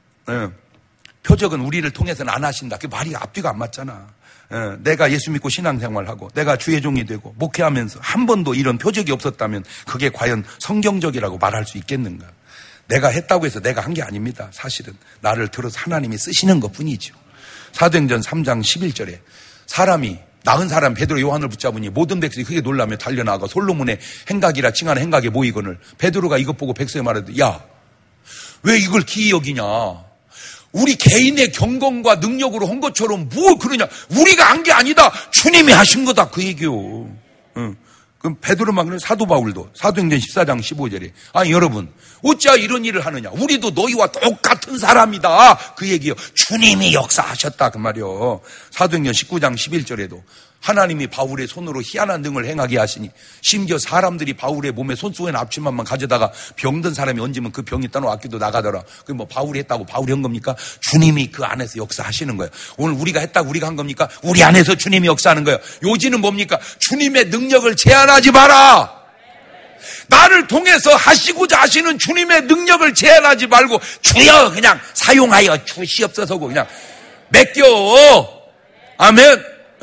표적은 우리를 통해서는 안 하신다. 그 말이 앞뒤가 안 맞잖아. 내가 예수 믿고 신앙생활하고 내가 주의 종이 되고 목회하면서 한 번도 이런 표적이 없었다면 그게 과연 성경적이라고 말할 수 있겠는가? 내가 했다고 해서 내가 한 게 아닙니다. 사실은 나를 들어서 하나님이 쓰시는 것뿐이죠. 사도행전 3장 11절에 사람이 나은 사람 베드로 요한을 붙잡으니 모든 백성이 크게 놀라며 달려나가 솔로몬의 행각이라 칭하는 행각에 모이거늘 베드로가 이것 보고 백성에 말하되 야, 왜 이걸 기이 여기냐? 우리 개인의 경건과 능력으로 한 것처럼 뭘 그러냐? 우리가 한 게 아니다. 주님이 하신 거다. 그 얘기요. 그럼 베드로만 그래 사도 바울도 사도행전 14장 15절에 아니 여러분 어찌하여 이런 일을 하느냐? 우리도 너희와 똑같은 사람이다. 그 얘기요. 주님이 역사하셨다. 그 말이요. 사도행전 19장 11절에도 하나님이 바울의 손으로 희한한 등을 행하게 하시니 심지어 사람들이 바울의 몸에 손수건의 앞치마만 가져다가 병든 사람이 얹으면 그 병이 떠나왔기도 나가더라. 그 뭐 바울이 했다고 바울이 한 겁니까? 주님이 그 안에서 역사하시는 거예요. 오늘 우리가 했다고 우리가 한 겁니까? 우리 안에서 주님이 역사하는 거예요. 요지는 뭡니까? 주님의 능력을 제한하지 마라. 나를 통해서 하시고자 하시는 주님의 능력을 제한하지 말고 주여 그냥 사용하여 주시옵소서고 그냥 맡겨. 아멘.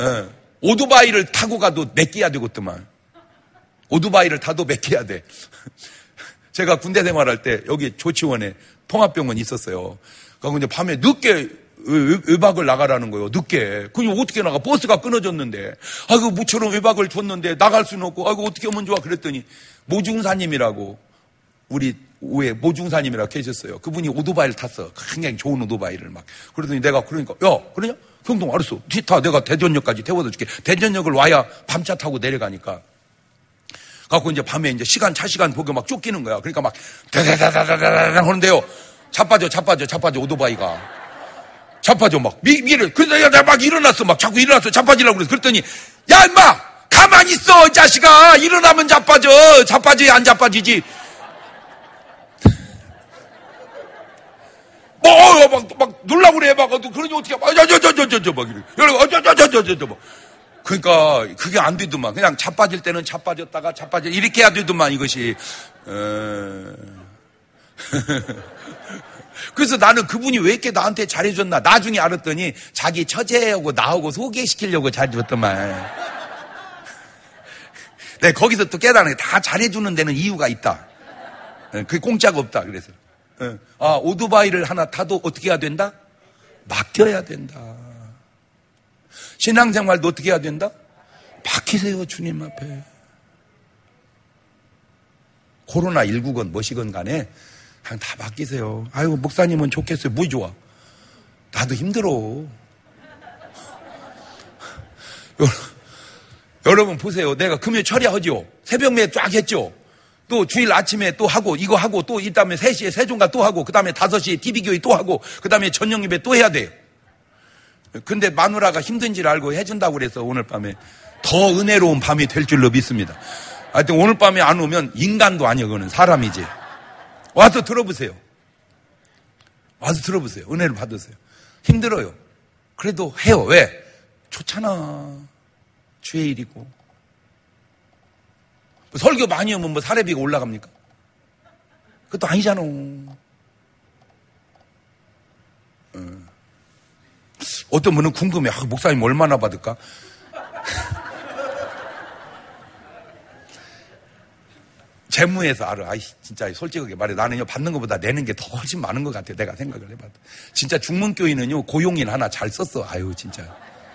오토바이를 타고 가도 맡겨야 되겠더만. 오토바이를 타도 맡겨야 돼. 제가 군대 생활할 때 여기 조치원에 통합병원이 있었어요. 그러고 이제 밤에 늦게 외박을 나가라는 거예요. 늦게. 그게 어떻게 나가? 버스가 끊어졌는데. 아이고 무처럼 외박을 줬는데 나갈 수는 없고 아이고 어떻게 하면 좋아 그랬더니 모중사님이라고 우리 오해 모중사님이라고 계셨어요. 그분이 오토바이를 탔어. 굉장히 좋은 오토바이를 막. 그러더니 내가 그러니까 야 그러냐? 형동 알았어. 뒤타 내가 대전역까지 태워다 줄게. 대전역을 와야 밤차 타고 내려가니까. 갖고 이제 밤에 이제 차 시간 보고 막 쫓기는 거야. 그러니까 막 다다다다다다 하는데요. 자빠져 오토바이가. 자빠져 막 미를. 그래서 내가 막 일어났어. 막 자꾸 일어났어. 자빠지려고 그래서 그랬더니 야 임마 가만히 있어 이 자식아. 일어나면 자빠져. 자빠져야 안 자빠지지. 막 놀라고 그래. 막, 그러니 어떻게, 막 이래. 여러분, 그러니까, 그게 안 되더만. 그냥 자빠질 때는 자빠졌다가 이렇게 해야 되더만, 이것이. 그래서 나는 그분이 왜 이렇게 나한테 잘해줬나. 나중에 알았더니 자기 처제하고 나하고 소개시키려고 잘해줬더만. 내가 거기서 또 깨달은 게 다 잘해주는 데는 이유가 있다. 그게 공짜가 없다. 그래서. 오토바이를 하나 타도 어떻게 해야 된다? 맡겨야 된다. 신앙생활도 어떻게 해야 된다? 맡기세요, 주님 앞에. 코로나19건 뭐시건 간에 그냥 다 맡기세요. 아유, 목사님은 좋겠어요. 뭐 좋아? 나도 힘들어. 여러분 보세요. 내가 금요일 철야하죠. 새벽매에 쫙 했죠. 또 주일 아침에 또 하고 이거 하고 또 이따음에 3시에 세종가 또 하고 그 다음에 5시에 TV교회 또 하고 그 다음에 저녁예배 또 해야 돼요. 근데 마누라가 힘든 줄 알고 해준다고 그래서 오늘 밤에 더 은혜로운 밤이 될 줄로 믿습니다. 하여튼 오늘 밤에 안 오면 인간도 아니야. 그거는 사람이지. 와서 들어보세요. 와서 들어보세요. 은혜를 받으세요. 힘들어요. 그래도 해요. 왜? 좋잖아. 주의 일이고. 설교 많이 하면 뭐 사례비가 올라갑니까? 그것도 아니잖아. 어떤 분은 궁금해. 목사님 얼마나 받을까? 재무에서 알아. 진짜 솔직하게 말해. 나는요, 받는 것보다 내는 게 더 훨씬 많은 것 같아요. 내가 생각을 해봐도. 진짜 중문교인은요, 고용인 하나 잘 썼어. 진짜.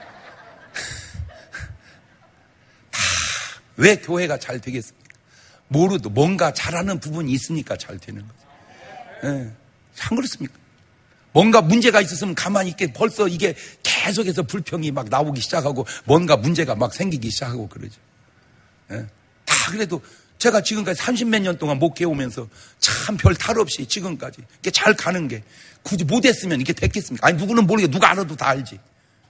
왜 교회가 잘 되겠습니까? 모르도 뭔가 잘하는 부분이 있으니까 잘 되는 거죠. 안 그렇습니까? 뭔가 문제가 있었으면 가만히 있게 벌써 이게 계속해서 불평이 막 나오기 시작하고 뭔가 문제가 막 생기기 시작하고 그러죠. 다 그래도 제가 지금까지 30몇 년 동안 목회 오면서 참 별 탈 없이 지금까지 이게 잘 가는 게 굳이 못했으면 이게 됐겠습니까? 아니 누구는 모르게 누가 알아도 다 알지.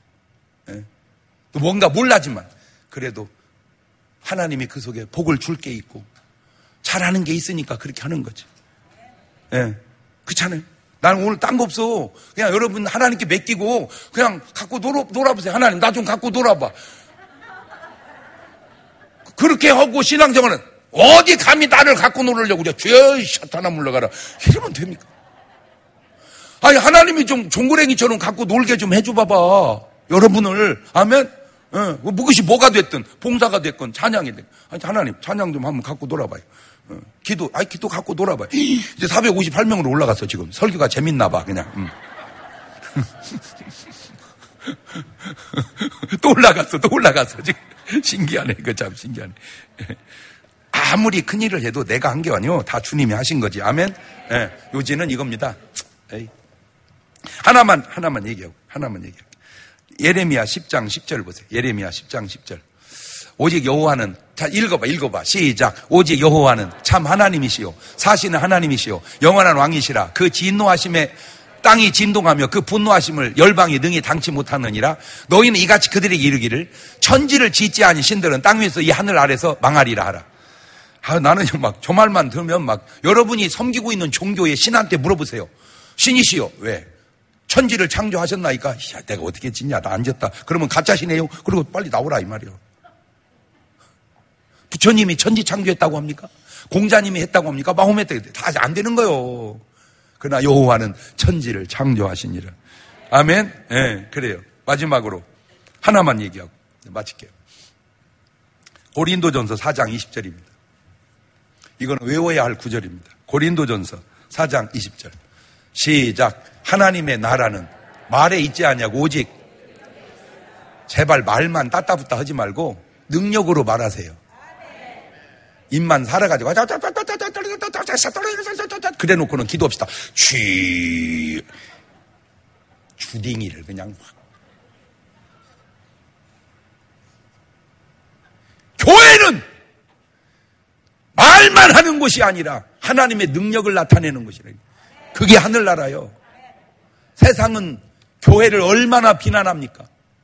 또 뭔가 몰라지만 그래도 하나님이 그 속에 복을 줄 게 있고 잘하는 게 있으니까 그렇게 하는 거지. 그렇잖아요. 나는 오늘 딴 거 없어. 그냥 여러분 하나님께 맡기고 그냥 갖고 놀아보세요. 하나님 나 좀 갖고 놀아봐. 그렇게 하고 신앙생활은 어디 감히 나를 갖고 놀으려고 그래. 주여 사탄아 물러가라. 이러면 됩니까? 아니 하나님이 좀 종고랭이처럼 갖고 놀게 좀 해줘 봐봐. 여러분을. 아멘. 그것이 뭐가 됐든 봉사가 됐건 찬양이 됐건. 아니 하나님 찬양 좀 한번 갖고 놀아봐요. 기도 갖고 놀아봐요. 이제 458명으로 올라갔어 지금. 설교가 재밌나 봐 그냥. 또 올라갔어 지금. 신기하네. 그거 참 신기하네. 아무리 큰일을 해도 내가 한 게 아니요. 다 주님이 하신 거지. 아멘. 요지는 이겁니다. 하나만 얘기하고. 예레미야 10장 10절 보세요. 예레미야 10장 10절. 오직 여호와는, 자, 읽어봐. 시작. 오직 여호와는 참 하나님이시요. 사시는 하나님이시요. 영원한 왕이시라. 그 진노하심에 땅이 진동하며 그 분노하심을 열방이 능히 당치 못하느니라. 너희는 이같이 그들에게 이르기를 천지를 짓지 아니 신들은 땅 위에서 이 하늘 아래서 망하리라 하라. 나는 막 저 말만 들으면 막 여러분이 섬기고 있는 종교의 신한테 물어보세요. 신이시여. 왜? 천지를 창조하셨나이까? 야, 내가 어떻게 짓냐? 나 안 짓다. 그러면 가짜시네요. 그리고 빨리 나오라 이 말이요. 부처님이 천지 창조했다고 합니까? 공자님이 했다고 합니까? 마호메트 했다고 다 안 되는 거요. 그러나 여호와는 천지를 창조하시니라. 아멘. 그래요. 마지막으로 하나만 얘기하고 마칠게요. 고린도전서 4장 20절입니다. 이건 외워야 할 구절입니다. 고린도전서 4장 20절. 시작. 하나님의 나라는 말에 있지 않냐고 오직 제발 말만 따따붙다 하지 말고 능력으로 말하세요. 입만 살아가지고 그래 놓고는 기도합시다. 주딩이를 그냥 교회는 말만 하는 곳이 아니라 하나님의 능력을 나타내는 곳이라. 그게 하늘나라요. 세상은 교회를 얼마나 비난합니까?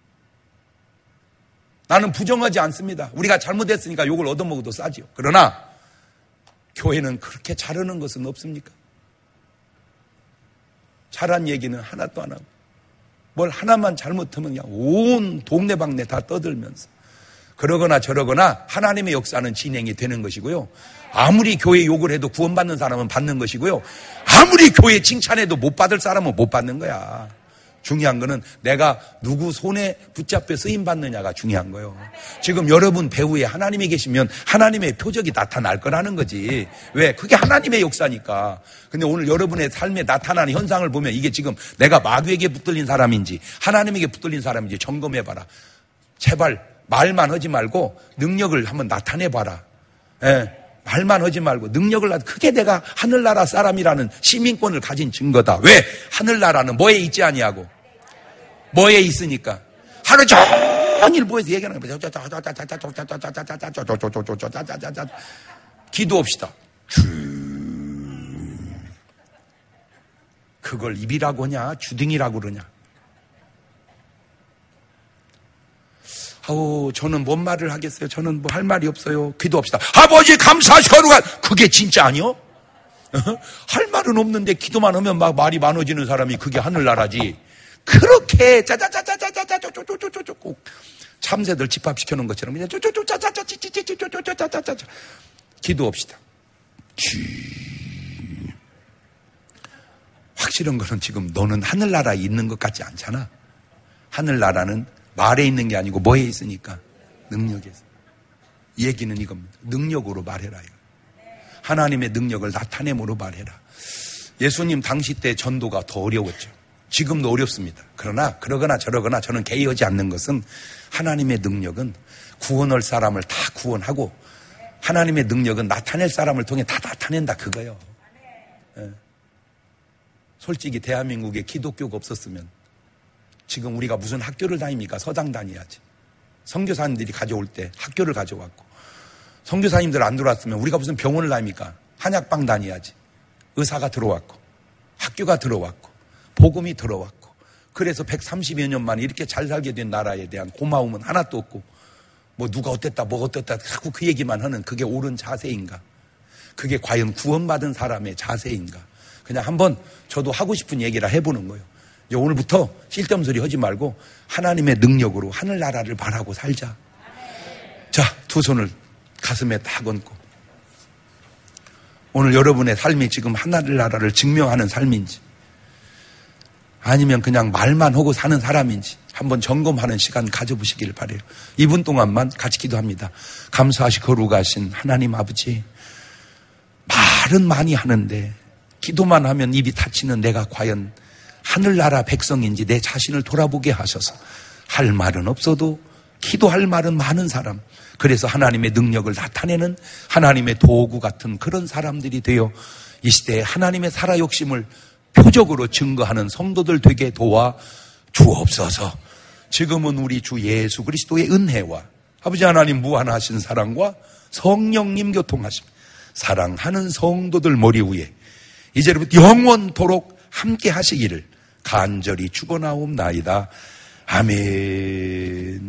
나는 부정하지 않습니다. 우리가 잘못했으니까 욕을 얻어먹어도 싸지요. 그러나 교회는 그렇게 자르는 것은 없습니까? 잘한 얘기는 하나도 안 하고 뭘 하나만 잘못하면 그냥 온 동네방네 다 떠들면서 그러거나 저러거나 하나님의 역사는 진행이 되는 것이고요. 아무리 교회 욕을 해도 구원받는 사람은 받는 것이고요. 아무리 교회 칭찬해도 못 받을 사람은 못 받는 거야. 중요한 거는 내가 누구 손에 붙잡혀 쓰임받느냐가 중요한 거예요. 지금 여러분 배후에 하나님이 계시면 하나님의 표적이 나타날 거라는 거지. 왜? 그게 하나님의 역사니까. 근데 오늘 여러분의 삶에 나타나는 현상을 보면 이게 지금 내가 마귀에게 붙들린 사람인지 하나님에게 붙들린 사람인지 점검해봐라. 제발 말만 하지 말고 능력을 한번 나타내봐라. 예. 말만 하지 말고 능력을 그게 내가 하늘나라 사람이라는 시민권을 가진 증거다. 왜? 하늘나라는 뭐에 있지 아니하고 뭐에 있으니까 하루 종일 뭐에서 얘기하는 거야. 기도합시다. 그걸 입이라고 하냐 주둥이라고 그러냐. 저는 뭔 말을 하겠어요. 저는 뭐 할 말이 없어요. 기도합시다. 아버지 감사하시거루가 그게 진짜 아니요? 할 말은 없는데 기도만 하면 막 말이 많아지는 사람이 그게 하늘나라지. 그렇게 짜자자자자자자자자자자자자자 꼭 참새들 집합시켜 놓은 것처럼 그냥 짜자자자자자자자자자자자자 기도합시다. 확실한 것은 지금 너는 하늘나라에 있는 것 같지 않잖아. 하늘나라는 말에 있는 게 아니고 뭐에 있으니까 능력에서. 이 얘기는 이겁니다. 능력으로 말해라. 하나님의 능력을 나타내므로 말해라. 예수님 당시 때 전도가 더 어려웠죠. 지금도 어렵습니다. 그러나 그러거나 저러거나 저는 개의하지 않는 것은 하나님의 능력은 구원할 사람을 다 구원하고 하나님의 능력은 나타낼 사람을 통해 다 나타낸다 그거예요. 예. 솔직히 대한민국에 기독교가 없었으면 지금 우리가 무슨 학교를 다닙니까? 서당 다녀야지. 선교사님들이 가져올 때 학교를 가져왔고 선교사님들 안 들어왔으면 우리가 무슨 병원을 다닙니까? 한약방 다녀야지. 의사가 들어왔고 학교가 들어왔고 복음이 들어왔고 그래서 130여 년 만에 이렇게 잘 살게 된 나라에 대한 고마움은 하나도 없고 뭐 누가 어땠다 뭐 어땠다 자꾸 그 얘기만 하는 그게 옳은 자세인가? 그게 과연 구원받은 사람의 자세인가? 그냥 한번 저도 하고 싶은 얘기를 해보는 거예요. 이제 오늘부터 쓸데없는 소리 하지 말고 하나님의 능력으로 하늘나라를 바라고 살자. 자, 두 손을 가슴에 딱 얹고 오늘 여러분의 삶이 지금 하늘나라를 증명하는 삶인지 아니면 그냥 말만 하고 사는 사람인지 한번 점검하는 시간 가져보시길 바라요. 2분 동안만 같이 기도합니다. 감사하시 거룩하신 하나님 아버지, 말은 많이 하는데 기도만 하면 입이 닫히는 내가 과연 하늘나라 백성인지 내 자신을 돌아보게 하셔서 할 말은 없어도 기도할 말은 많은 사람, 그래서 하나님의 능력을 나타내는 하나님의 도구 같은 그런 사람들이 되어 이 시대에 하나님의 살아 욕심을 표적으로 증거하는 성도들 되게 도와 주옵소서. 지금은 우리 주 예수 그리스도의 은혜와 아버지 하나님 무한하신 사랑과 성령님 교통하심, 사랑하는 성도들 머리 위에 이제부터 영원토록 함께 하시기를 간절히 축원하옵나이다. 아멘.